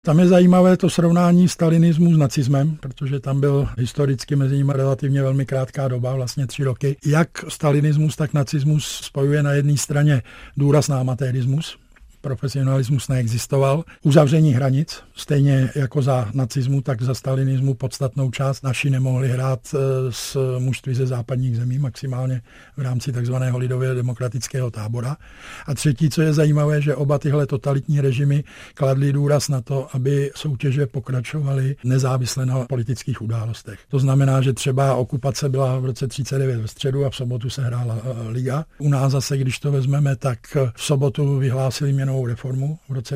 Tam je zajímavé to srovnání stalinismu s nacismem, protože tam byl historicky mezi nimi relativně velmi krátká doba, vlastně 3 roky. Jak stalinismus, tak nacismus spojuje na jedné straně důraz na amatérismus, profesionalismus neexistoval. Uzavření hranic, stejně jako za nacismu, tak za stalinismu podstatnou část naši nemohli hrát s mužství ze západních zemí, maximálně v rámci takzvaného lidově demokratického tábora. A třetí, co je zajímavé, že oba tyhle totalitní režimy kladly důraz na to, aby soutěže pokračovaly nezávisle na politických událostech. To znamená, že třeba okupace byla v roce 1939 ve středu a v sobotu se hrála liga. U nás zase, když to vezmeme, tak v sobotu vyhlásili měnovou reformu v roce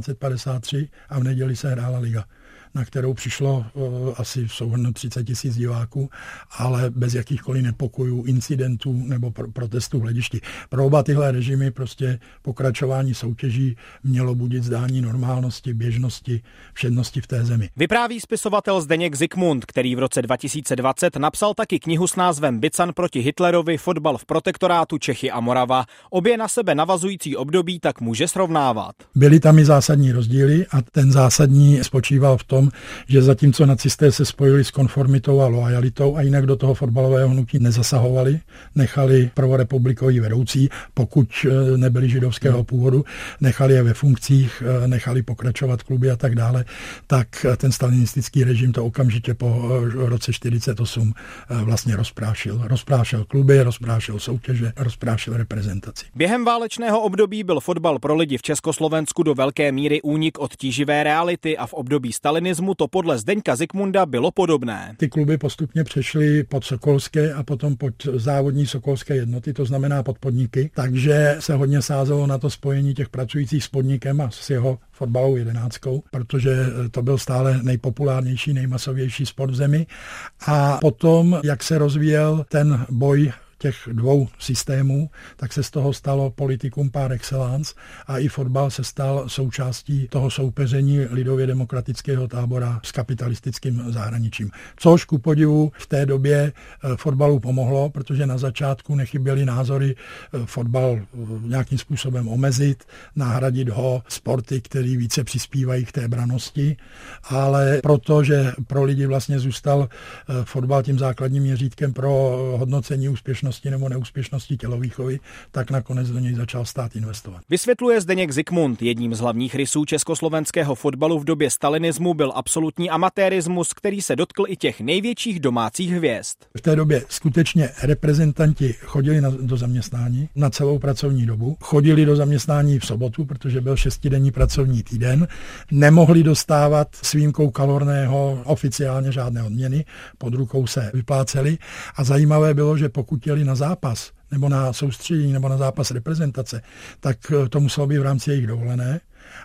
1953 a v neděli se hrála liga, na kterou přišlo asi v souhrnu 30 000 diváků, ale bez jakýchkoliv nepokojů, incidentů nebo protestů v hledišti. Pro oba tyhle režimy prostě pokračování soutěží mělo budit zdání normálnosti, běžnosti, všednosti v té zemi. Vypráví spisovatel Zdeněk Zikmund, který v roce 2020 napsal taky knihu s názvem Bican proti Hitlerovi, fotbal v protektorátu Čechy a Morava. Obě na sebe navazující období tak může srovnávat. Byly tam i zásadní rozdíly a ten zásadní spočíval v tom, že zatímco nacisté se spojili s konformitou a loajalitou a jinak do toho fotbalového hnutí nezasahovali, nechali prvorepublikoví vedoucí, pokud nebyli židovského původu, nechali je ve funkcích, nechali pokračovat kluby a tak dále, tak ten stalinistický režim to okamžitě po roce 1948 vlastně rozprášil. Rozprášil kluby, rozprášil soutěže, rozprášil reprezentaci. Během válečného období byl fotbal pro lidi v Československu do velké míry únik od tíživé reality a v období stalinismu to podle Zdeňka Zikmunda bylo podobné. Ty kluby postupně přešly pod sokolské a potom pod závodní sokolské jednoty, to znamená pod podniky, takže se hodně sázelo na to spojení těch pracujících s podnikem a s jeho fotbalovou jedenáctkou, protože to byl stále nejpopulárnější, nejmasovější sport v zemi. A potom, jak se rozvíjel ten boj těch dvou systémů, tak se z toho stalo politikum par excellence a i fotbal se stal součástí toho soupeření lidově demokratického tábora s kapitalistickým zahraničím. Což ku podivu v té době fotbalu pomohlo, protože na začátku nechyběly názory fotbal nějakým způsobem omezit, nahradit ho sporty, které více přispívají k té brannosti, ale protože pro lidi vlastně zůstal fotbal tím základním měřítkem pro hodnocení úspěšnosti nebo neúspěšnosti tělovýchovy, tak nakonec do něj začal stát investovat. Vysvětluje Zdeněk Zikmund, jedním z hlavních rysů československého fotbalu v době stalinismu byl absolutní amatérismus, který se dotkl i těch největších domácích hvězd. V té době skutečně reprezentanti chodili do zaměstnání na celou pracovní dobu, chodili do zaměstnání v sobotu, protože byl 6denní pracovní týden, nemohli dostávat s výjimkou kalorného oficiálně žádné odměny, pod rukou se vypláceli a zajímavé bylo, že pokud jeli na zápas nebo na soustředění nebo na zápas reprezentace, tak to muselo být v rámci jejich dovolené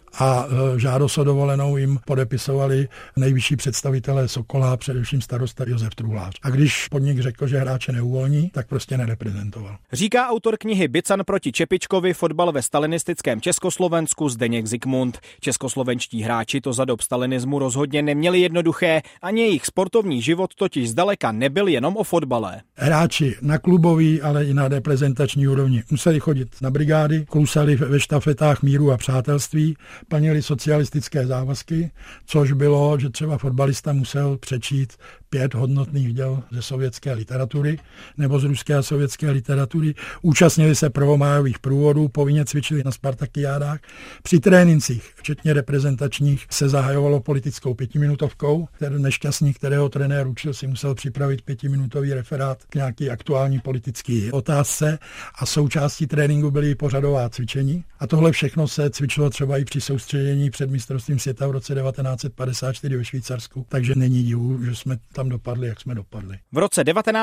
a žádost o dovolenou jim podepisovali nejvyšší představitelé Sokola, především starosta Josef Truhlář. A když podnik řekl, že hráče neuvolní, tak prostě nereprezentoval. Říká autor knihy Bican proti Čepičkovi, fotbal ve stalinistickém Československu Zdeněk Zikmund. Českoslovenští hráči to za dob stalinismu rozhodně neměli jednoduché, ani jejich sportovní život totiž zdaleka nebyl jenom o fotbale. Hráči na klubový, ale i na reprezentační úrovni museli chodit na brigády, klusali ve štafetách míru a přátelství, plnili socialistické závazky, což bylo, že třeba fotbalista musel přečíst 5 hodnotných děl ze sovětské literatury nebo z ruské a sovětské literatury. Účastnili se prvomájových průvodů, povinně cvičili na spartakiádách. Při trénincích, včetně reprezentačních, se zahajovalo politickou 5minutovkou. Ten nešťastník, kterého trenér učil, si musel připravit 5minutový referát k nějaký aktuální politické otázce a součástí tréninku byly pořadová cvičení. A tohle všechno se cvičilo třeba i při soustředění před mistrovstvím světa v roce 1954 ve Švýcarsku. Takže není divu, že jsme tam dopadli, jak jsme dopadli. V roce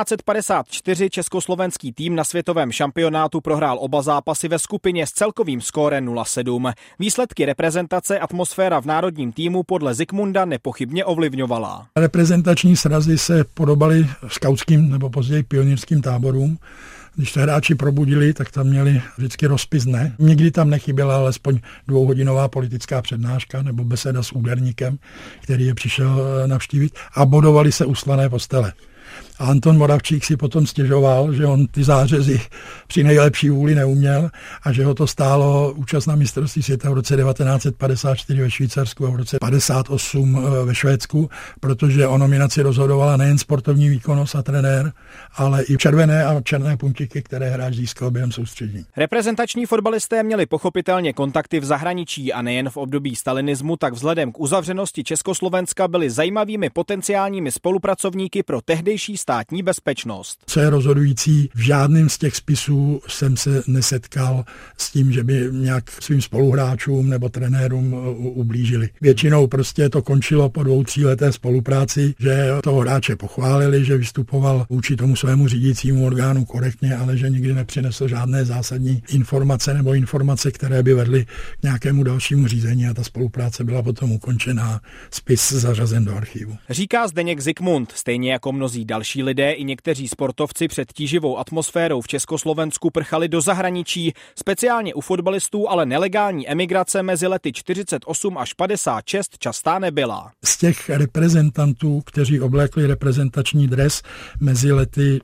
1954 československý tým na světovém šampionátu prohrál oba zápasy ve skupině s celkovým skórem 0-7. Výsledky reprezentace atmosféra v národním týmu podle Zikmunda nepochybně ovlivňovala. Reprezentační srazy se podobaly skautským nebo později pionýrským táborům. Když se hráči probudili, tak tam měli vždycky rozpis dne. Nikdy tam nechyběla alespoň 2hodinová politická přednáška nebo beseda s úderníkem, který je přišel navštívit a bodovali se uslané postele. A Anton Moravčík si potom stěžoval, že on ty zářezy při nejlepší vůli neuměl a že ho to stálo účast na mistrovství světa v roce 1954 ve Švýcarsku a v roce 1958 ve Švédsku, protože o nominaci rozhodovala nejen sportovní výkonnost a trenér, ale i červené a černé puntíky, které hráč získal během soustředění. Reprezentační fotbalisté měli pochopitelně kontakty v zahraničí a nejen v období stalinismu, tak vzhledem k uzavřenosti Československa byli zajímavými potenciálními spolupracovníky pro tehdejší státní bezpečnost. Co je rozhodující, v žádném z těch spisů jsem se nesetkal s tím, že by nějak svým spoluhráčům nebo trenérům ublížili. Většinou prostě to končilo po 2-3 leté spolupráci, že toho hráče pochválili, že vystupoval vůči tomu svému řídícímu orgánu korektně, ale že nikdy nepřinesl žádné zásadní informace nebo informace, které by vedly k nějakému dalšímu řízení a ta spolupráce byla potom ukončená, spis zařazen do archivu. Říká Zdeněk Zikmund, stejně jako mnozí další lidé i někteří sportovci před tíživou atmosférou v Československu prchali do zahraničí, speciálně u fotbalistů, ale nelegální emigrace mezi lety 48 až 56 častá nebyla. Z těch reprezentantů, kteří oblékli reprezentační dres mezi lety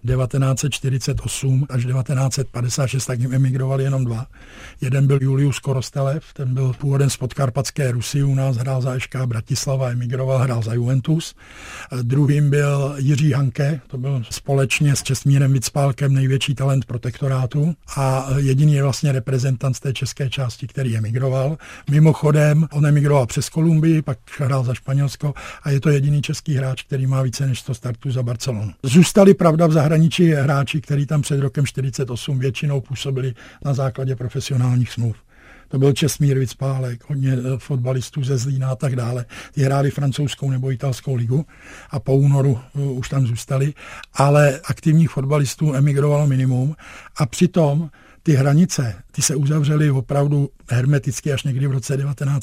1948 až 1956, tak jim emigrovali jenom 2. Jeden byl Julius Korostelev, ten byl původem z Podkarpatské Rusy, u nás hrál za SK Bratislava, emigroval, hrál za Juventus. Druhým byl Jiří Hanke, to byl společně s Čestmírem Vicpálkem největší talent protektorátu a jediný je vlastně reprezentant z té české části, který emigroval. Mimochodem, on emigroval přes Kolumbii, pak hrál za Španělsko a je to jediný český hráč, který má více než 100 startů za Barcelonu. Zůstali pravda v zahraničí hráči, kteří tam před rokem 48 většinou působili na základě profesionálních smluv. To byl Čestmír Vicpálek, hodně fotbalistů ze Zlína a tak dále. Ty hráli francouzskou nebo italskou ligu a po únoru už tam zůstali, ale aktivních fotbalistů emigrovalo minimum a přitom ty hranice, ty se uzavřely opravdu hermeticky až někdy v roce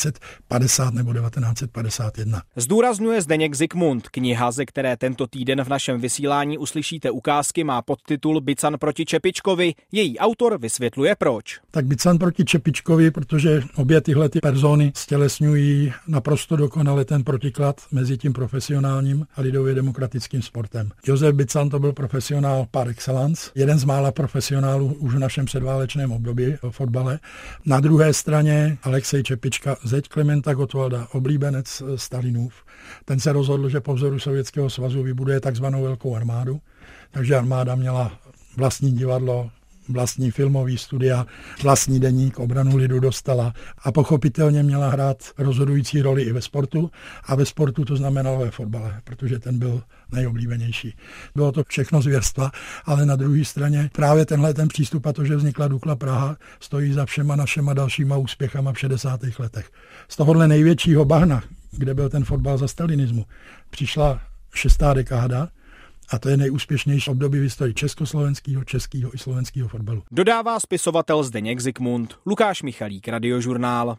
1950 nebo 1951. Zdůrazňuje Zdeněk Zikmund. Kniha, ze které tento týden v našem vysílání uslyšíte ukázky, má podtitul Bican proti Čepičkovi. Její autor vysvětluje proč. Tak Bican proti Čepičkovi, protože obě tyhle ty persony stělesňují naprosto dokonale ten protiklad mezi tím profesionálním a lidově demokratickým sportem. Josef Bican to byl profesionál par excellence, jeden z mála profesionálů už v našem předválečném období v fotbale. Na druhé straně Alexej Čepička, zeď Klementa Gottwalda, oblíbenec Stalinův. Ten se rozhodl, že po vzoru Sovětského svazu vybuduje takzvanou velkou armádu. Takže armáda měla vlastní divadlo, vlastní filmový studia, vlastní deník, Obranu lidu dostala a pochopitelně měla hrát rozhodující roli i ve sportu a ve sportu to znamenalo ve fotbale, protože ten byl nejoblíbenější. Bylo to všechno zvěrstva, ale na druhé straně právě tenhle ten přístup a to, že vznikla Dukla Praha, stojí za všema našima dalšíma úspěchama v 60. letech. Z tohohle největšího bahna, kde byl ten fotbal za stalinismu, přišla 6. dekáda, a to je nejúspěšnější období v historii československého, českého i slovenského fotbalu. Dodává spisovatel Zdeněk Zikmund. Lukáš Michalík, Radiožurnál.